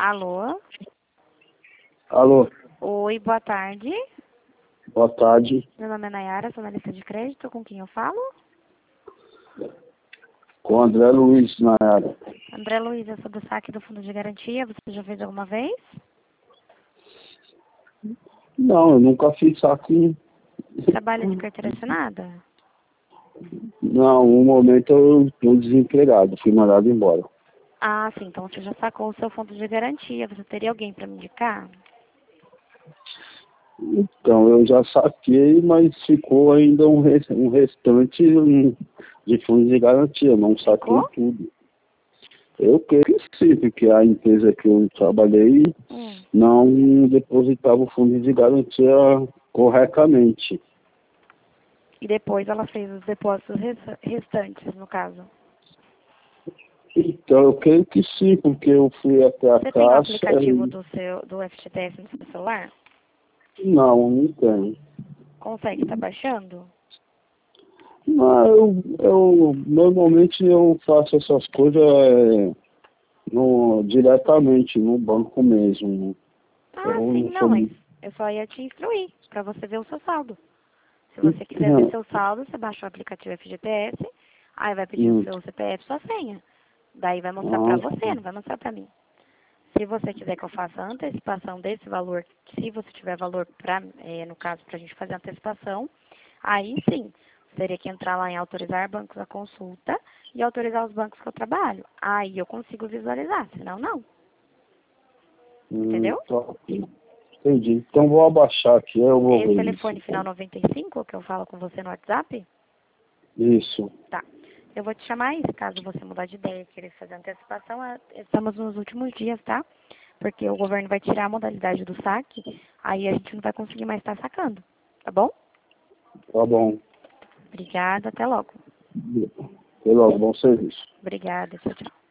Alô? Alô, Oi, boa tarde. boa tarde. Meu nome é Nayara, sou analista de crédito. Com quem eu falo? Com o André Luiz na área. André Luiz, eu sou do saque do Fundo de Garantia. Você já fez alguma vez? Não, eu nunca fiz saque. Trabalha de carteira assinada? Não, no momento eu estou desempregado, fui mandado embora. Ah, sim. Então você já sacou o seu fundo de garantia. Você teria alguém para me indicar? Então, eu já saquei, mas ficou ainda um restante de fundo de garantia, não saquei Ficou? tudo. Eu creio que sim, porque a empresa que eu trabalhei Hum. não depositava o fundo de garantia corretamente. E depois ela fez os depósitos restantes, no caso. Então, eu creio que sim, porque eu fui até a Você tem o caixa aplicativo e... do FGTS no seu celular? Não tenho. Consegue estar baixando? Não, normalmente eu faço essas coisas diretamente no banco mesmo. Ah, Eu sim, não não, sou... mas eu só ia te instruir para você ver o seu saldo. Se você quiser ver seu saldo, você baixa o aplicativo FGTS, aí vai pedir o seu CPF e sua senha. Daí vai mostrar pra você, não vai mostrar pra mim. Se você quiser que eu faça a antecipação desse valor, se você tiver valor pra, no caso, pra gente fazer a antecipação, aí sim, você teria que entrar lá em autorizar bancos à consulta e autorizar os bancos que eu trabalho. Aí eu consigo visualizar, senão não. Entendeu? Tá. Entendi. Então vou abaixar aqui, eu vou Esse ver isso. telefone final 95 que eu falo com você no WhatsApp? Isso. Tá. Eu vou te chamar aí, caso você mudar de ideia e querer fazer antecipação. Estamos nos últimos dias, tá? Porque o governo vai tirar a modalidade do saque, aí a gente não vai conseguir mais estar sacando. Tá bom? Tá bom. Obrigada, até logo. Até logo, bom serviço. Obrigada, tchau, tchau.